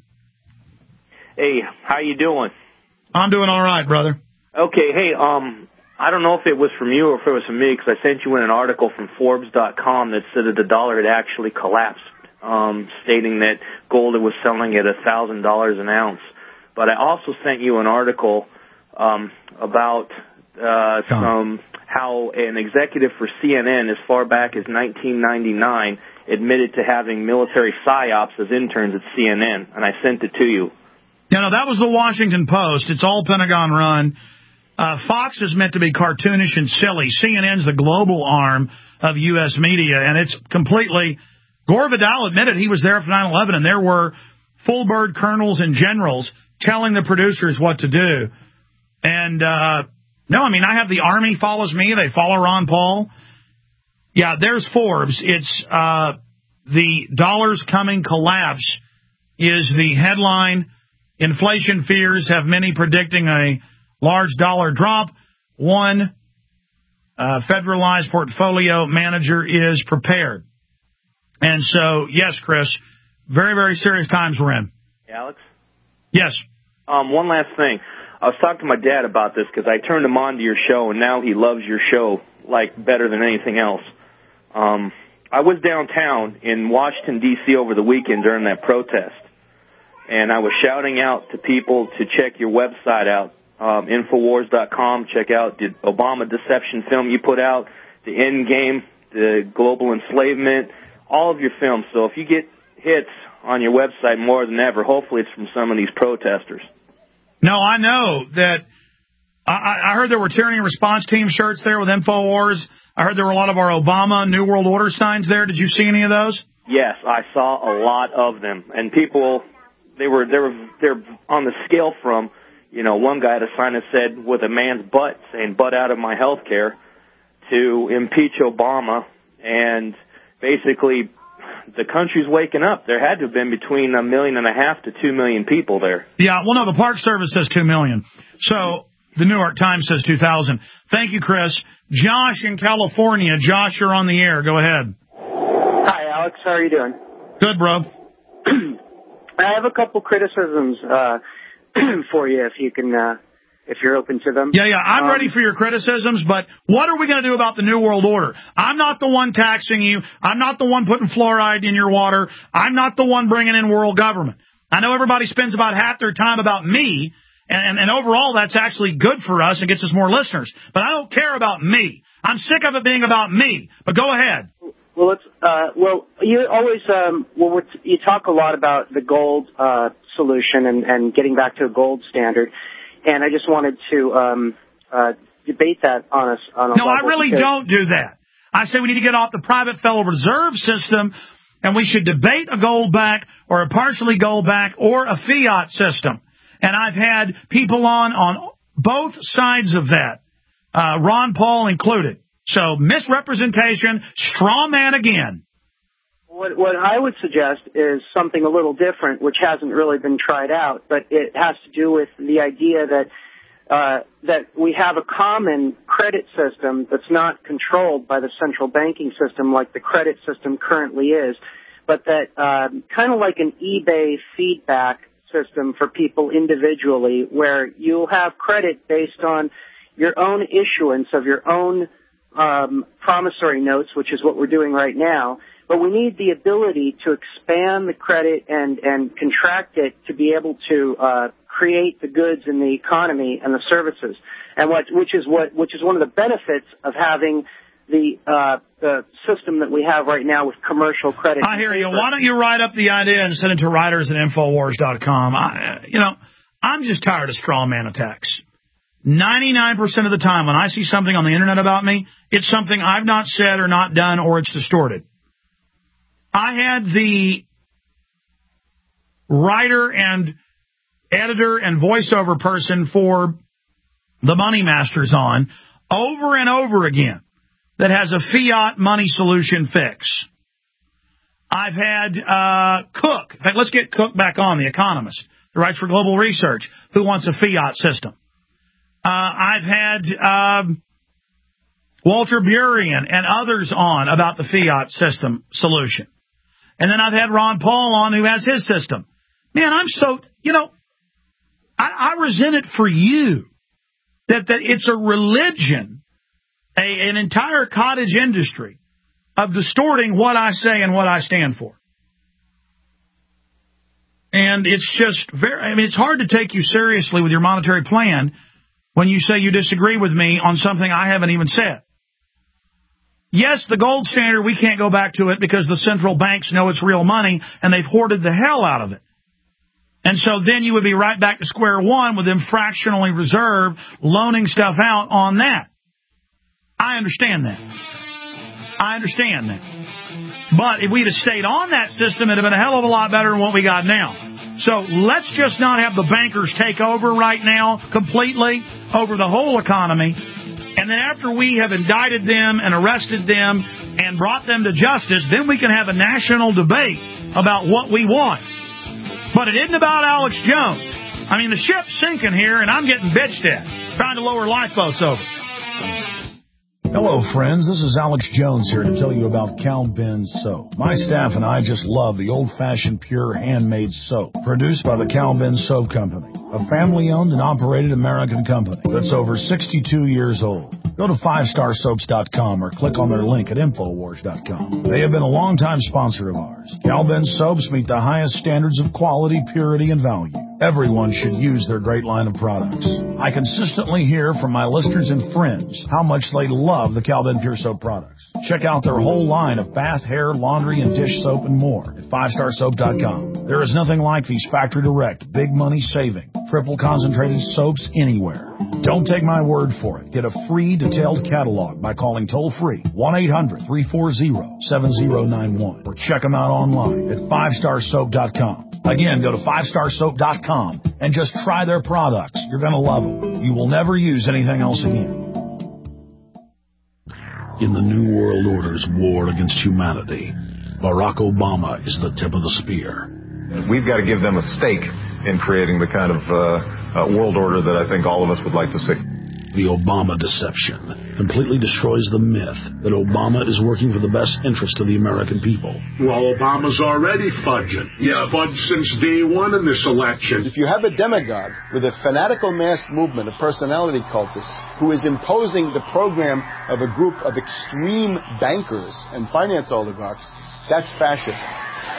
Hey, how you doing? I'm doing all right, brother. Okay, hey, um, I don't know if it was from you or if it was from me, because I sent you in an article from Forbes dot com that said that the dollar had actually collapsed, um, stating that gold was selling at one thousand dollars an ounce. But I also sent you an article um, about uh, some how an executive for C N N as far back as nineteen ninety-nine admitted to having military psyops as interns at C N N, and I sent it to you. Yeah, no, that was the Washington Post. It's all Pentagon run. Uh, Fox is meant to be cartoonish and silly. C N N's the global arm of U S media, and it's completely... Gore Vidal admitted he was there for nine eleven, and there were full-bird colonels and generals telling the producers what to do. And, uh, no, I mean, I have the Army follows me. They follow Ron Paul. Yeah, there's Forbes. It's uh, the dollar's coming collapse is the headline. Inflation fears have many predicting a large dollar drop. One uh, federalized portfolio manager is prepared. And so, yes, Chris, very, very serious times we're in. Alex? Yes. Um, one last thing. I was talking to my dad about this because I turned him on to your show, and now he loves your show, like, better than anything else. Um, I was downtown in Washington, D C over the weekend during that protest, and I was shouting out to people to check your website out, um, Infowars dot com. Check out the Obama deception film you put out, the Endgame, the global enslavement, all of your films. So if you get hits on your website more than ever, hopefully it's from some of these protesters. No, I know that. I, I heard there were tyranny response team shirts there with Infowars. I heard there were a lot of our Obama New World Order signs there. Did you see any of those? Yes, I saw a lot of them, and people, they were they were they're on the scale from, you know, one guy had a sign that said with a man's butt saying "butt out of my health care" to impeach Obama, and basically the country's waking up. There had to have been between a million and a half to two million people there. Yeah, well, no, the Park Service says two million. So the New York Times says two thousand. Thank you, Chris. Josh in California. Josh, you're on the air. Go ahead. Hi, Alex. How are you doing? Good, bro. I have a couple criticisms uh, for you, if you can, uh, if you're open to them. Yeah, yeah, I'm um, ready for your criticisms, but what are we going to do about the New World Order? I'm not the one taxing you. I'm not the one putting fluoride in your water. I'm not the one bringing in world government. I know everybody spends about half their time about me, and, and overall that's actually good for us and gets us more listeners. But I don't care about me. I'm sick of it being about me. But go ahead. Well, it's uh, well, you always um, well, we're t- you talk a lot about the gold uh, solution and, and getting back to a gold standard, and I just wanted to um, uh, debate that on a on a No, I really because... don't do that. I say we need to get off the private Federal Reserve system, and we should debate a gold back or a partially gold back or a fiat system. And I've had people on on both sides of that, uh, Ron Paul included. So misrepresentation, straw man again. What, what I would suggest is something a little different, which hasn't really been tried out, but it has to do with the idea that uh, that we have a common credit system that's not controlled by the central banking system like the credit system currently is, but that um, kind of like an eBay feedback system for people individually, where you'll have credit based on your own issuance of your own Um, promissory notes, which is what we're doing right now, but we need the ability to expand the credit and, and contract it to be able to uh, create the goods in the economy and the services, and what which is what which is one of the benefits of having the uh, the system that we have right now with commercial credit. I hear you. Why don't you write up the idea and send it to writers at Infowars dot com? I, you know, I'm just tired of straw man attacks. ninety-nine percent of the time when I see something on the internet about me, it's something I've not said or not done, or it's distorted. I had the writer and editor and voiceover person for the Money Masters on over and over again that has a fiat money solution fix. I've had uh, Cook. In fact, let's get Cook back on, the economist who writes for Global Research, who wants a fiat system. Uh, I've had, um, Walter Burien and others on about the fiat system solution. And then I've had Ron Paul on who has his system. Man, I'm so, you know, I, I resent it for you that, that it's a religion, a, an entire cottage industry of distorting what I say and what I stand for. And it's just very, I mean, it's hard to take you seriously with your monetary plan when you say you disagree with me on something I haven't even said. Yes, the gold standard, we can't go back to it because the central banks know it's real money and they've hoarded the hell out of it. And so then you would be right back to square one with them fractionally reserved, loaning stuff out on that. I understand that. I understand that. But if we'd have stayed on that system, it'd have been a hell of a lot better than what we got now. So let's just not have the bankers take over right now completely over the whole economy. And then after we have indicted them and arrested them and brought them to justice, then we can have a national debate about what we want. But it isn't about Alex Jones. I mean, the ship's sinking here, and I'm getting bitched at, trying to lower lifeboats over. Hello, friends. This is Alex Jones here to tell you about Cal Ben Soap. My staff and I just love the old-fashioned, pure, handmade soap produced by the Cal Ben Soap Company, a family-owned and operated American company that's over sixty-two years old. Go to five star soaps dot com or click on their link at infowars dot com. They have been a longtime sponsor of ours. Cal Ben Soaps meet the highest standards of quality, purity, and value. Everyone should use their great line of products. I consistently hear from my listeners and friends how much they love the Cal Ben Pure Soap products. Check out their whole line of bath, hair, laundry, and dish soap and more at five star soap dot com. There is nothing like these factory direct, big money saving, triple concentrated soaps anywhere. Don't take my word for it. Get a free detailed catalog by calling toll free one eight hundred three four zero seven zero nine one or check them out online at five star soap dot com. Again, go to five star soap dot com and just try their products. You're going to love them. You will never use anything else again. In the New World Order's war against humanity, Barack Obama is the tip of the spear. We've got to give them a stake in creating the kind of uh, uh, world order that I think all of us would like to see. The Obama deception completely destroys the myth that Obama is working for the best interest of the American people. Well, Obama's already fudging. He's yeah. fudged since day one in this election. If you have a demagogue with a fanatical mass movement of personality cultists who is imposing the program of a group of extreme bankers and finance oligarchs, that's fascism.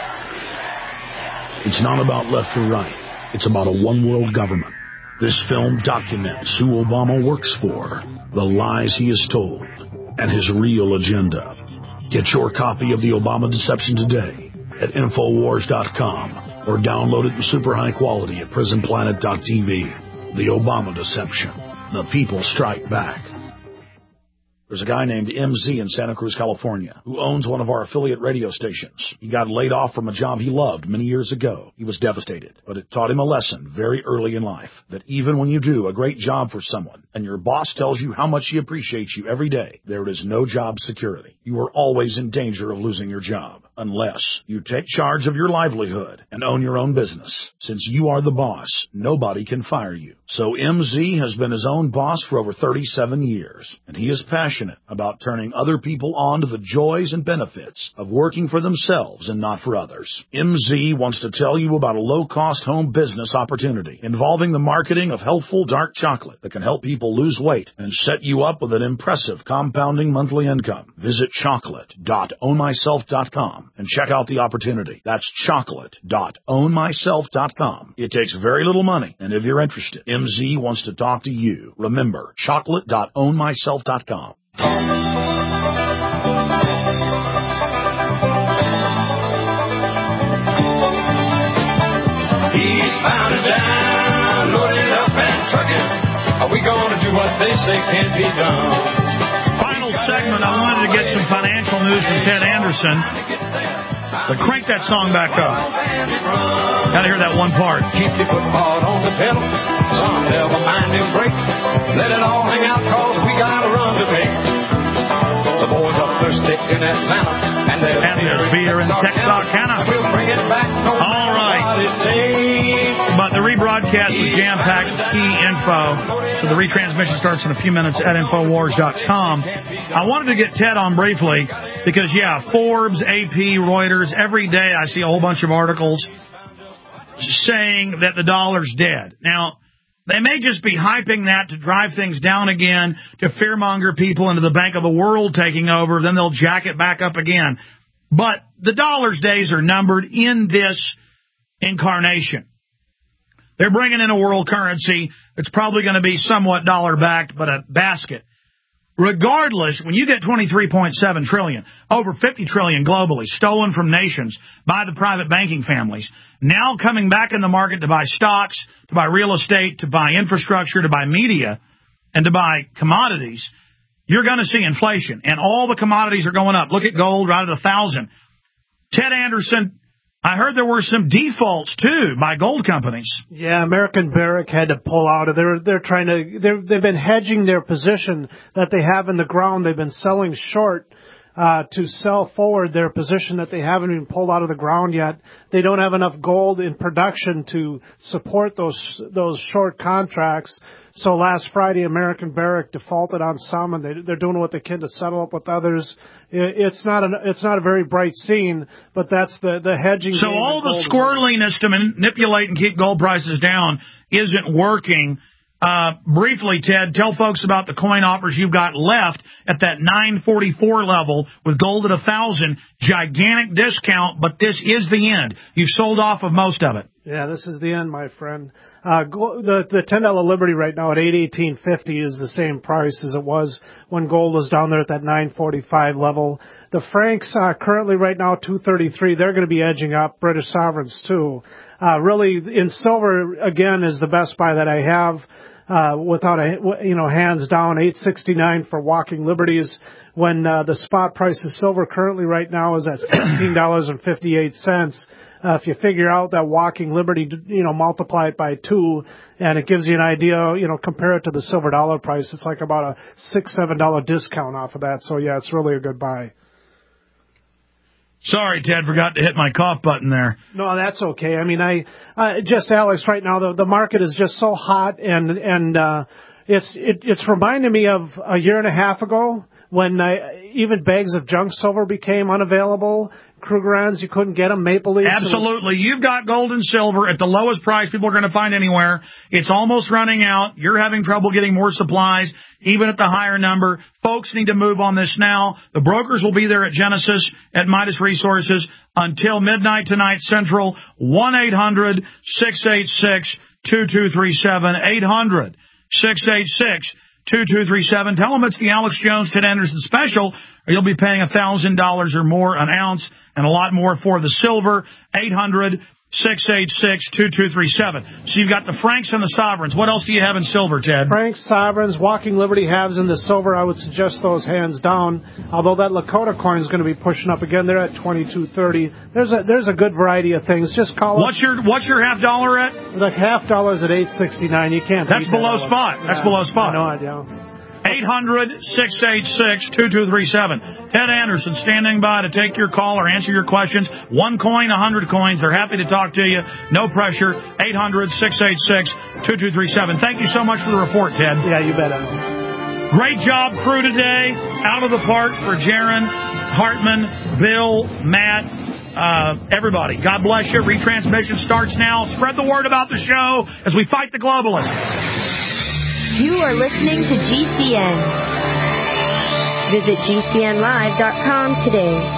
It's not about left or right. It's about a one-world government. This film documents who Obama works for, the lies he has told, and his real agenda. Get your copy of The Obama Deception today at infowars dot com or download it in super high quality at prison planet dot t v. The Obama Deception. The people strike back. There's a guy named M Z in Santa Cruz, California, who owns one of our affiliate radio stations. He got laid off from a job he loved many years ago. He was devastated, but it taught him a lesson very early in life, that even when you do a great job for someone and your boss tells you how much he appreciates you every day, there is no job security. You are always in danger of losing your job, unless you take charge of your livelihood and own your own business. Since you are the boss, nobody can fire you. So M Z has been his own boss for over thirty-seven years, and he is passionate about turning other people on to the joys and benefits of working for themselves and not for others. M Z wants to tell you about a low-cost home business opportunity involving the marketing of healthful dark chocolate that can help people lose weight and set you up with an impressive compounding monthly income. Visit chocolate dot own myself dot com and check out the opportunity. That's chocolate dot own myself dot com. It takes very little money, and if you're interested, M Z wants to talk to you. Remember, chocolate dot own myself dot com. Eastbound and down, loaded up and trucking. Are we going to do what they say can't be done? Final segment, I wanted to get some financial news from Ted Anderson. But crank that song back up. Gotta hear that one part. Keep your foot hard on the pedal. Some never mind them brakes. Let it all hang out, cause we got a run to make. The boys up there stick in Atlanta, and there's and beer, beer in Texarkana. We'll bring it back no all right. It takes. But the rebroadcast with jam-packed key info. So the retransmission starts in a few minutes at Infowars dot com. I wanted to get Ted on briefly because, yeah, Forbes, A P, Reuters, every day I see a whole bunch of articles saying that the dollar's dead. Now, they may just be hyping that to drive things down again, to fearmonger people into the Bank of the World taking over. Then they'll jack it back up again. But the dollar's days are numbered in this incarnation. They're bringing in a world currency that's probably going to be somewhat dollar-backed, but a basket. Regardless, when you get twenty-three point seven trillion dollars, over fifty trillion dollars globally, stolen from nations by the private banking families, now coming back in the market to buy stocks, to buy real estate, to buy infrastructure, to buy media, and to buy commodities, you're going to see inflation. And all the commodities are going up. Look at gold right at a thousand. Ted Anderson, I heard there were some defaults, too, by gold companies. Yeah, American Barrick had to pull out. They're they're trying to they're, they've been hedging their position that they have in the ground. They've been selling short uh, to sell forward their position that they haven't even pulled out of the ground yet. They don't have enough gold in production to support those those short contracts. So last Friday, American Barrick defaulted on some, and they, they're doing what they can to settle up with others. It's not a it's not a very bright scene, but that's the the hedging. So all the squirreliness to manipulate and keep gold prices down isn't working. Uh, briefly, Ted, tell folks about the coin offers you've got left at that nine forty-four level with gold at a thousand. Gigantic discount, but this is the end. You've sold off of most of it. Yeah, this is the end, my friend. Uh, the the ten dollar Liberty right now at eight eighteen fifty is the same price as it was when gold was down there at that nine forty-five level. The francs uh, currently right now two thirty-three. They're going to be edging up. British sovereigns too. Uh, really, in silver again is the best buy that I have. Uh, without a, you know, hands down, eight sixty-nine for walking liberties when uh, the spot price of silver currently right now is at sixteen dollars and fifty-eight cents. Uh, if you figure out that walking liberty, you know, multiply it by two, and it gives you an idea, you know, compare it to the silver dollar price, it's like about a six, seven dollar discount off of that. So yeah, it's really a good buy. Sorry, Ted, forgot to hit my cough button there. No, that's okay. I mean, I uh, just Alex, right now the the market is just so hot, and and uh, it's it, it's reminding me of a year and a half ago when I, even bags of junk silver became unavailable. Krugerrands, you couldn't get them. Maple Leafs. Absolutely. You've got gold and silver at the lowest price people are going to find anywhere. It's almost running out. You're having trouble getting more supplies, even at the higher number. Folks need to move on this now. The brokers will be there at Genesis, at Midas Resources, until midnight tonight Central. one eight hundred six eight six two two three seven. eight hundred six eight six two two three seven. Tell them it's the Alex Jones, Ted Anderson special, or you'll be paying one thousand dollars or more an ounce and a lot more for the silver. eight hundred six eight six two two three seven. So you've got the francs and the sovereigns. What else do you have in silver, Ted? Francs, sovereigns, walking liberty halves in the silver. I would suggest those hands down. Although that Lakota coin is going to be pushing up again. They're at twenty-two thirty. There's a there's a good variety of things. Just call What's us. your What's your half dollar at? The half dollar's at eight sixty-nine. You can't. That's below that spot. Yeah. That's below spot. I know it, yeah. eight hundred six eight six two two three seven. Ted Anderson standing by to take your call or answer your questions. One coin, a hundred coins. They're happy to talk to you. No pressure. eight hundred six eight six two two three seven. Thank you so much for the report, Ted. Yeah, you bet, Alex. Great job, crew, today. Out of the park for Jaron, Hartman, Bill, Matt, uh, everybody. God bless you. Retransmission starts now. Spread the word about the show as we fight the globalists. You are listening to G C N. Visit G C N live dot com today.